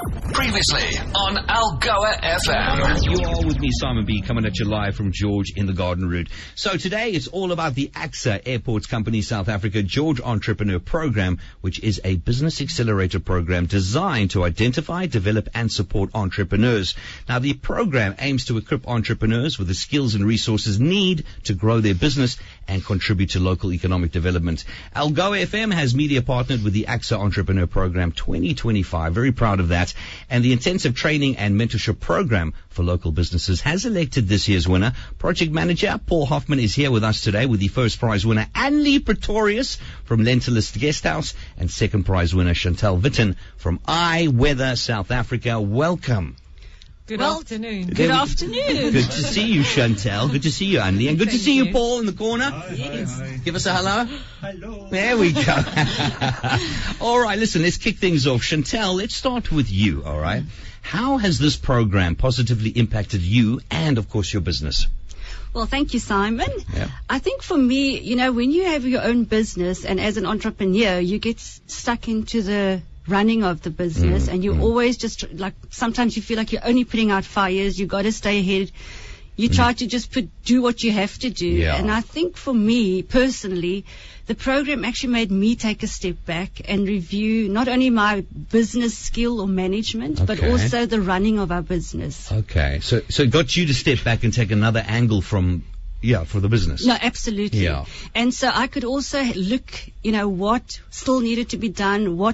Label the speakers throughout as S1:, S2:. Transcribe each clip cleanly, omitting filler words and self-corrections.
S1: Previously on Algoa FM.
S2: You are with me, Simon B, coming at you live from George in the Garden Route. So today it's all about the AXA Airports Company South Africa George Entrepreneur Program, which is a business accelerator program designed to identify, develop and support entrepreneurs. Now the program aims to equip entrepreneurs with the skills and resources needed to grow their business and contribute to local economic development. Algoa FM has media partnered with the AXA Entrepreneur Program 2025. Very proud of that. And the intensive training and mentorship program for local businesses has elected this year's winner. Project manager Paul Hoffman is here with us today with the first prize winner, Annelie Pretorius from Lentilist Guesthouse, and second prize winner, Chantel Witten from iWeather South Africa. Welcome.
S3: Good afternoon.
S2: Good afternoon. Good to see you, Chantel. Good to see you, Annelie. And good to see you, Paul, in the corner.
S3: Yes.
S2: Give us a hello.
S4: Hello.
S2: There we go. All right, listen, let's kick things off. Chantel, let's start with you, all right? How has this program positively impacted you and, of course, your business?
S5: Well, thank you, Simon.
S2: Yeah.
S5: I think for me, when you have your own business and as an entrepreneur, you get stuck into the running of the business and you always just sometimes you feel like you're only putting out fires. You got to stay ahead. You try to just do what you have to do.
S2: Yeah.
S5: And I think for me personally, the program actually made me take a step back and review not only my business skill or management, but
S2: Okay.
S5: also the running of our business.
S2: Okay, so it got you to step back and take another angle for the business.
S5: No, absolutely.
S2: Yeah.
S5: And so I could also look, what still needed to be done, where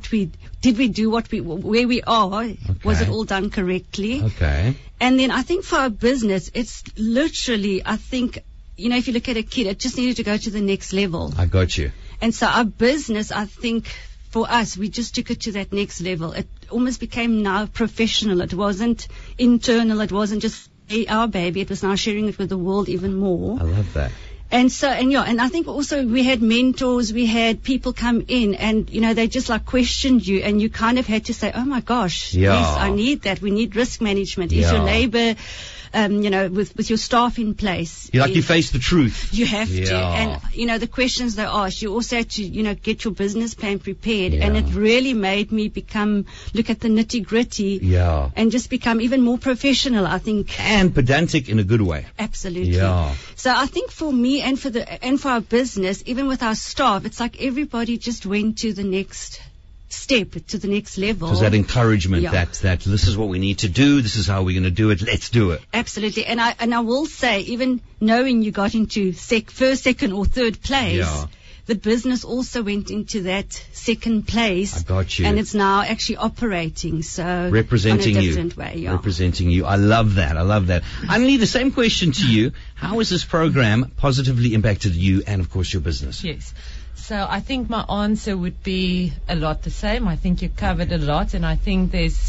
S5: we are, was it all done correctly?
S2: Okay.
S5: And then I think for our business, it's literally, I think, if you look at a kid, it just needed to go to the next level.
S2: I got you.
S5: And so our business, I think, for us, we just took it to that next level. It almost became now professional. It wasn't internal. It wasn't just our baby. It was now sharing it with the world even more.
S2: I love that.
S5: And so, and I think also we had mentors, we had people come in and, they just questioned you and you kind of had to say, oh my gosh,
S2: Yeah.
S5: yes, I need that. We need risk management. Is
S2: Yeah.
S5: your labor, with your staff in place?
S2: You face the truth.
S5: You have to.
S2: Yeah.
S5: And, the questions they ask, you also have to, get your business plan prepared.
S2: Yeah.
S5: And it really made me look at the nitty gritty.
S2: Yeah.
S5: And just become even more professional, I think.
S2: And pedantic in a good way.
S5: Absolutely.
S2: Yeah.
S5: So I think for me and for our business, even with our staff, it's like everybody just went to the next step, to the next level.
S2: Because that encouragement,
S5: Yeah.
S2: that this is what we need to do, this is how we're going to do it, let's do it.
S5: Absolutely. And I will say, even knowing you got into first, second or third place,
S2: Yeah.
S5: the business also went into that second place.
S2: I got you.
S5: And it's now actually operating. So
S2: Representing
S5: in a
S2: you.
S5: different way. Yeah.
S2: Representing you. I love that. Annelie, the same question to you. How has this program positively impacted you and, of course, your business?
S3: Yes. So I think my answer would be a lot the same. I think you covered a lot, and I think there's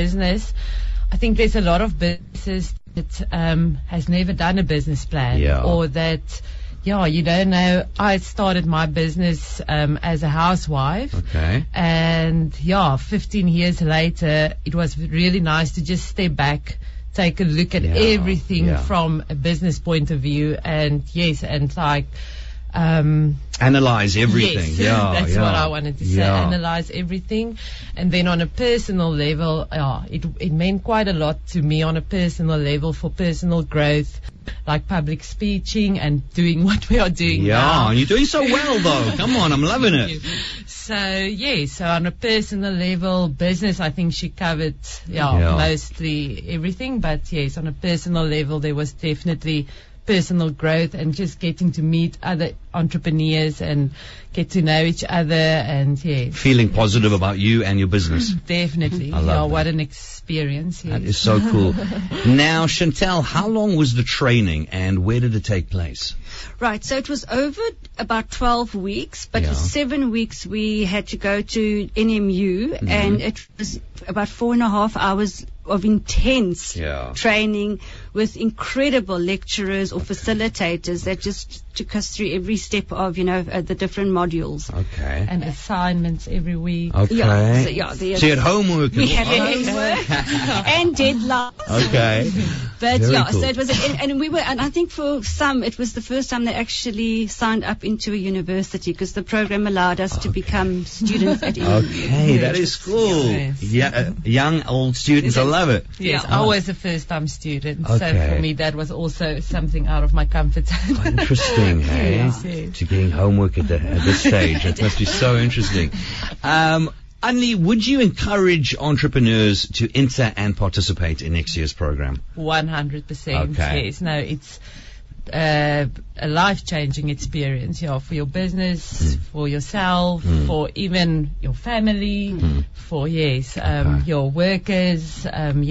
S3: a lot of businesses that has never done a business plan,
S2: Yeah.
S3: or that, you don't know. I started my business as a housewife.
S2: Okay.
S3: And 15 years later, it was really nice to just step back, take a look at everything from a business point of view, and
S2: Analyze everything.
S3: Yes, that's what I wanted to say.
S2: Yeah.
S3: Analyze everything. And then on a personal level, it meant quite a lot to me on a personal level for personal growth, like public speaking and doing what we are doing now.
S2: And you're doing so well, though. Come on, I'm loving it.
S3: So on a personal level, business, I think she covered mostly everything. But yes, on a personal level, there was definitely personal growth and just getting to meet other entrepreneurs and get to know each other, and
S2: Feeling positive about you and your business.
S3: definitely.
S2: I love that.
S3: What an experience. Yes.
S2: That is so cool. Now, Chantel, how long was the training and where did it take place?
S5: Right, so it was over about 12 weeks, but
S2: Yeah.
S5: for 7 weeks we had to go to NMU, and it was about 4.5 hours of intense training with incredible lecturers or facilitators that just took us through every step of, the different modules.
S2: Okay.
S3: And assignments every week.
S2: Okay.
S5: So
S2: So you had homework.
S5: we had homework and deadlines.
S2: Okay.
S5: But
S2: Very
S5: yeah,
S2: cool.
S5: so it was, and I think for some, it was the first time they actually signed up into a university because the program allowed us to become students at NMU.
S2: Okay, that is cool.
S3: Yes.
S2: Yeah, young, old students, I love it.
S3: Yes, I was a first-time student,
S2: Okay.
S3: so for me that was also something out of my comfort zone.
S2: Interesting, hey?
S3: Yes.
S2: To getting homework at this stage. It must be so interesting. Anli, would you encourage entrepreneurs to enter and participate in next year's program?
S3: 100%.
S2: Okay.
S3: Yes. No, it's a life-changing experience, for your business, for yourself, for even your family, for your workers.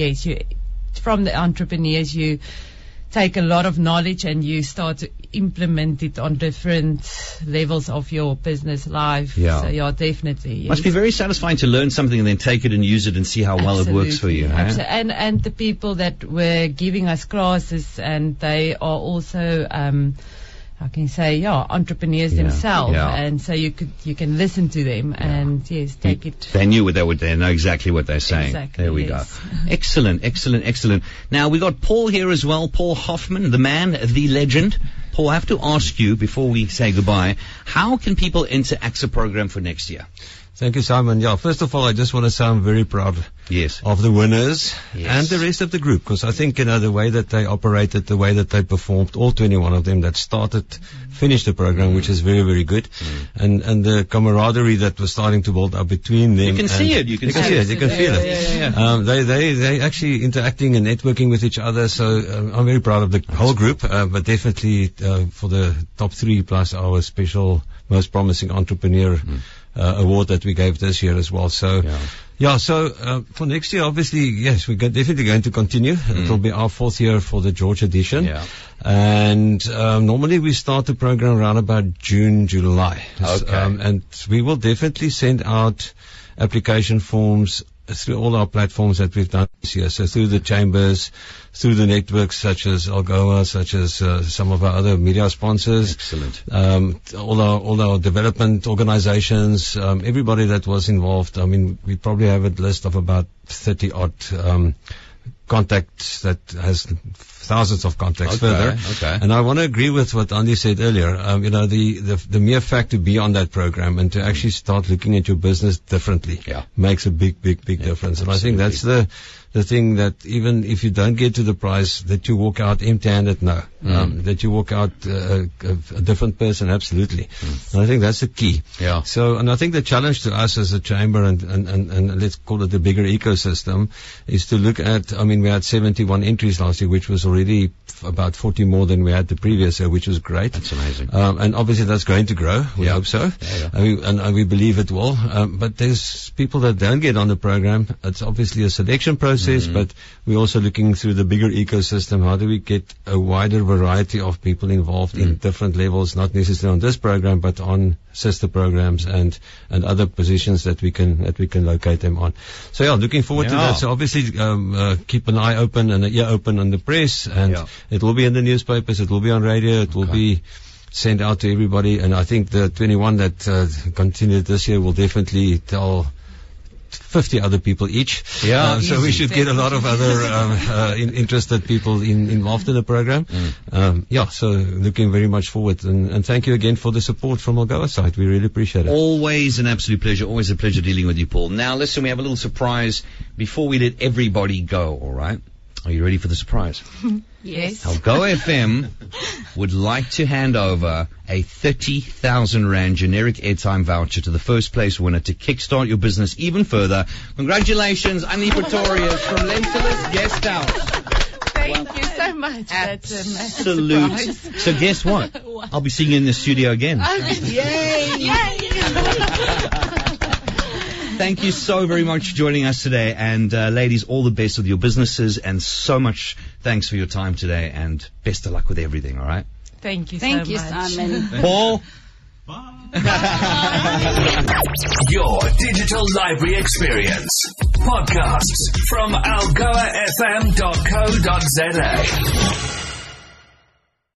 S3: From the entrepreneurs, you take a lot of knowledge and you start to implement it on different levels of your business life.
S2: Yeah.
S3: So definitely. Yes.
S2: Must be very satisfying to learn something and then take it and use it and see how well it works for you.
S3: Absolutely.
S2: Eh?
S3: And the people that were giving us classes, and they are also, how can you say, entrepreneurs themselves.
S2: Yeah.
S3: And so you can listen to them and take it.
S2: They knew what they know exactly what they're saying.
S3: Exactly,
S2: there we
S3: yes.
S2: go. Excellent. Now we got Paul here as well. Paul Hoffman, the man, the legend. Paul, I have to ask you before we say goodbye, how can people enter AXA program for next year?
S4: Thank you, Simon. Yeah, first of all, I just want to say I'm very proud of the winners and the rest of the group, because I think, the way that they operated, the way that they performed, all 21 of them that finished the program, which is very, very good. And the camaraderie that was starting to build up between them.
S2: You can see it. You can see it.
S4: You can feel it. They actually interacting and networking with each other. So I'm very proud of the whole group, but definitely for the top 3 plus our special most promising entrepreneur award that we gave this year as well. So, for next year, obviously, yes, we're definitely going to continue. It will be our 4th year for the George edition. Yeah. And normally we start the program around about June, July.
S2: Okay.
S4: And we will definitely send out application forms through all our platforms that we've done this year. So through the chambers, through the networks such as Algoa, such as some of our other media sponsors.
S2: Excellent.
S4: All our development organizations, everybody that was involved. I mean, we probably have a list of about 30 odd contacts that has thousands of contacts further. Okay. And I want to agree with what Andy said earlier. The mere fact to be on that program and to actually start looking at your business differently makes a big difference. And I think that's the thing, that even if you don't get to the prize, that you walk out empty-handed, that you walk out a different person, absolutely. And I think that's the key. Yeah. So, and I think the challenge to us as a chamber and let's call it the bigger ecosystem is to look at, we had 71 entries last year, which was already about 40 more than we had the previous year, which was great.
S2: That's amazing.
S4: And obviously that's going to grow. We hope so. And we believe it will. But there's people that don't get on the program. It's obviously a selection process. But we're also looking through the bigger ecosystem. How do we get a wider variety of people involved in different levels, not necessarily on this program, but on sister programs and other positions that we can locate them on. So looking forward to that. So obviously keep an eye open and an ear open on the press, and it will be in the newspapers, it will be on radio, it will be sent out to everybody. And I think the 21 that continued this year will definitely tell 50 other people each. So we should get a lot of other interested people involved in the program. So looking very much forward. And thank you again for the support from Algoa side. We really appreciate it.
S2: Always an absolute pleasure. Always a pleasure dealing with you, Paul. Now, listen, we have a little surprise before we let everybody go, all right? Are you ready for the surprise?
S3: Yes.
S2: Algoa FM would like to hand over a 30,000 Rand generic airtime voucher to the first place winner to kickstart your business even further. Congratulations, Annie Pretorius from Lentulus Guest House.
S3: Thank you so much. That's a
S2: absolute.
S3: massive surprise.
S2: So guess what? I'll be seeing you in the studio again.
S3: Yay!
S2: Thank you so very much for joining us today. And ladies, all the best with your businesses, and so much thanks for your time today, and best of luck with everything, all right?
S3: Thank you
S5: Thank
S3: so
S5: you,
S3: much.
S5: Simon.
S2: Paul?
S1: Bye. Your digital library experience. Podcasts from algoafm.co.za.